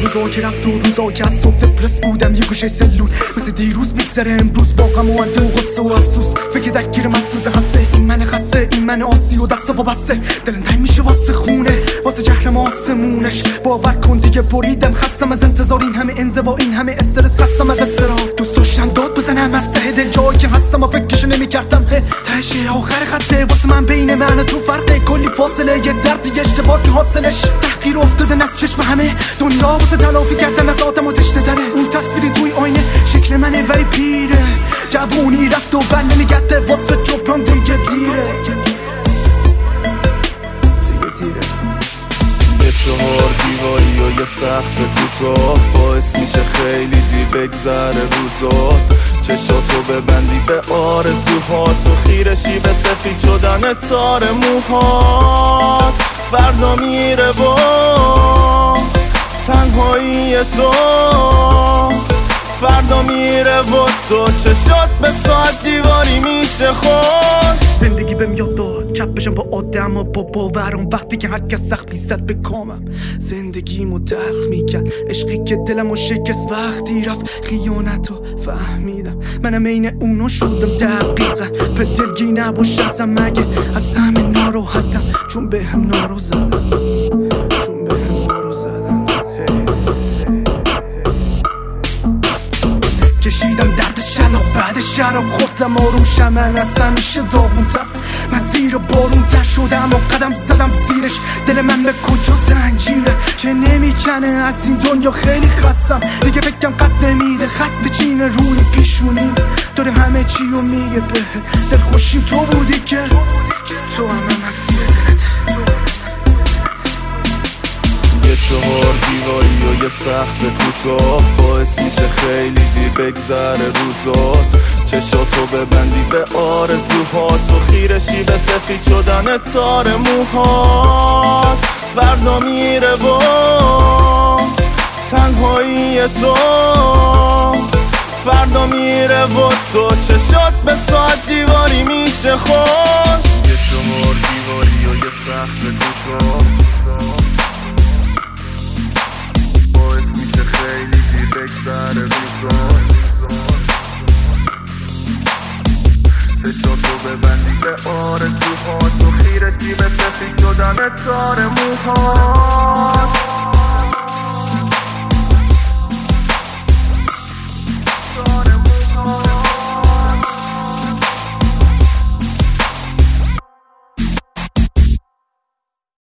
روزا که رفت و روزا که از صبح دپرس بودم یه گوشه سلول مثل دیروز میگذره امروز با غم و انده و غصه و افسوس فکر دکگیر مفروض هفته این من خسته این من آسی و دست با بسته دلم تنگ میشه واسه خونه واسه جهنم آسمونش باور کن دیگه بریدم خستم از انتظار این همه انزوا این همه استرس خستم از استراب دوست داشتم داد بزنم از ته دل جایی که هستم و فکرشو نمیکردم تهش آخر خطه واسه من بین من و تو فرقه کلی فاصله یه دردی اشتباه که حاصلش تحقیر افتادن از چشم همه دنیا واسه تلافی کردن از آدم و تشنه داره اون تصویری توی آینه شکل منه ولی پیره جوونی رفت و بر نمیگرده واسه جبران دیگه دیره یه 4 دیواری و یه سقف کوتاه باعث میشه خیلی دیر بگذره روزات چشاتو ببندی به آرزوهات و خیرشی به سفید شدن تار موهات فردا میره با تنهایی تو فردا میره و تو چشات به ساعت دیواری میشه خوش زندگی بهم یاد داد چپ بشم با آدم و با باورم وقتی که هرکس سخت میزد به کامم زندگیمو دلق میکرد عشقی که دلمو شکست وقتی رفت خیانتو فهمیدم منم عین اونو شدم دقیقا به دلگی نباش ازم مگه از همه ناراحتم چون به هم نارو زدم کشیدم درد شلاق بعد شراب خوردم آروم شمن از همیشه داغونتم من زیر بارون تر شدم و قدم زدم زیرش دل من به کجا زنجیره که نمیکنه از این دنیا خیلی خستم دیگه فکرم قد نمیده خط چینه روی پیشونیم داره همه چی رو میگه به دل خوشیم تو بودی که تو همه مسیر دلت یه 4 دیواری و یه سقف کوتاه باعث میشه خیلی دیر بگذره روزات چشاتو ببندی به آرزوهات و خیرشی به سفید شدن تار موهات فردا میره با تنهایی تو فردا میره و تو چشات به ساعت دیواری میشه خوش یه 4 دیواری و یه سقف کوتاه